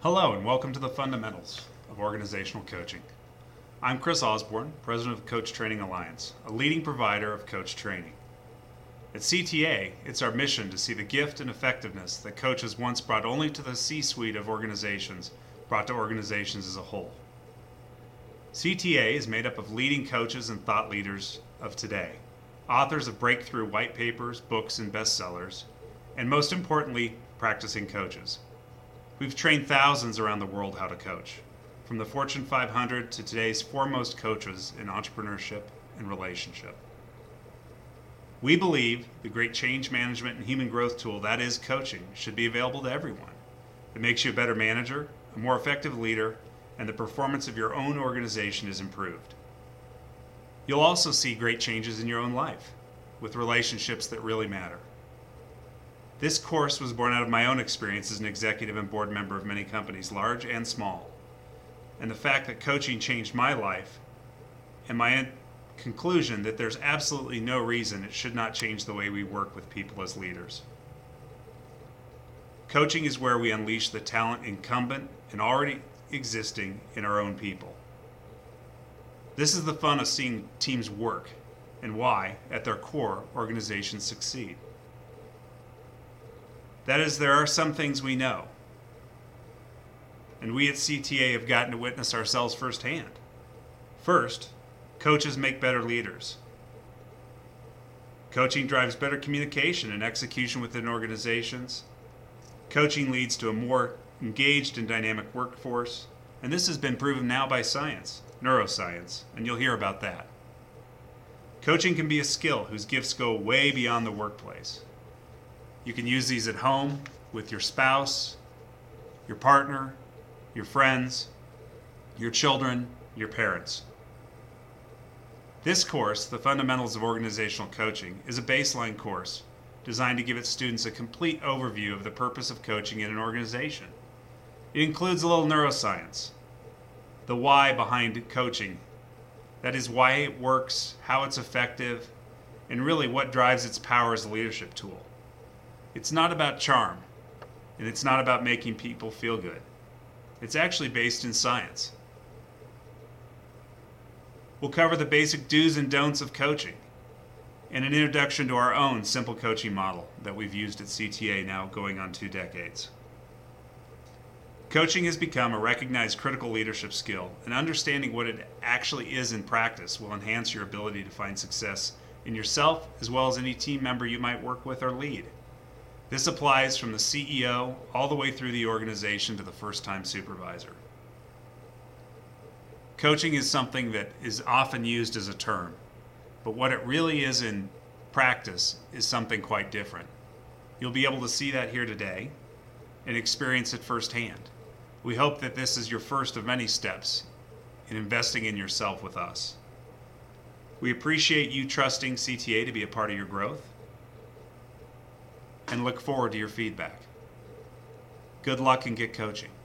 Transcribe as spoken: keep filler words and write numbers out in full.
Hello and welcome to the Fundamentals of Organizational Coaching. I'm Chris Osborne, President of Coach Training Alliance, a leading provider of coach training. At C T A, it's our mission to see the gift and effectiveness that coaches once brought only to the C-suite of organizations brought to organizations as a whole. C T A is made up of leading coaches and thought leaders of today, authors of breakthrough white papers, books, and bestsellers, and most importantly, practicing coaches. We've trained thousands around the world how to coach, from the Fortune five hundred to today's foremost coaches in entrepreneurship and relationship. We believe the great change management and human growth tool that is coaching should be available to everyone. It makes you a better manager, a more effective leader, and the performance of your own organization is improved. You'll also see great changes in your own life, with relationships that really matter. This course was born out of my own experience as an executive and board member of many companies, large and small, and the fact that coaching changed my life, and my conclusion that there's absolutely no reason it should not change the way we work with people as leaders. Coaching is where we unleash the talent incumbent and already existing in our own people. This is the fun of seeing teams work and why, at their core, organizations succeed. That is, there are some things we know, and we at C T A have gotten to witness ourselves firsthand. First, coaches make better leaders. Coaching drives better communication and execution within organizations. Coaching leads to a more engaged and dynamic workforce, and this has been proven now by science, neuroscience, and you'll hear about that. Coaching can be a skill whose gifts go way beyond the workplace. You can use these at home, with your spouse, your partner, your friends, your children, your parents. This course, The Fundamentals of Organizational Coaching, is a baseline course designed to give its students a complete overview of the purpose of coaching in an organization. It includes a little neuroscience, the why behind coaching, that is why it works, how it's effective, and really what drives its power as a leadership tool. It's not about charm, and it's not about making people feel good. It's actually based in science. We'll cover the basic do's and don'ts of coaching, and an introduction to our own simple coaching model that we've used at C T A now going on two decades. Coaching has become a recognized critical leadership skill, and understanding what it actually is in practice will enhance your ability to find success in yourself as well as any team member you might work with or lead. This applies from the C E O all the way through the organization to the first-time supervisor. Coaching is something that is often used as a term, but what it really is in practice is something quite different. You'll be able to see that here today and experience it firsthand. We hope that this is your first of many steps in investing in yourself with us. We appreciate you trusting C T A to be a part of your growth, and look forward to your feedback. Good luck and get coaching.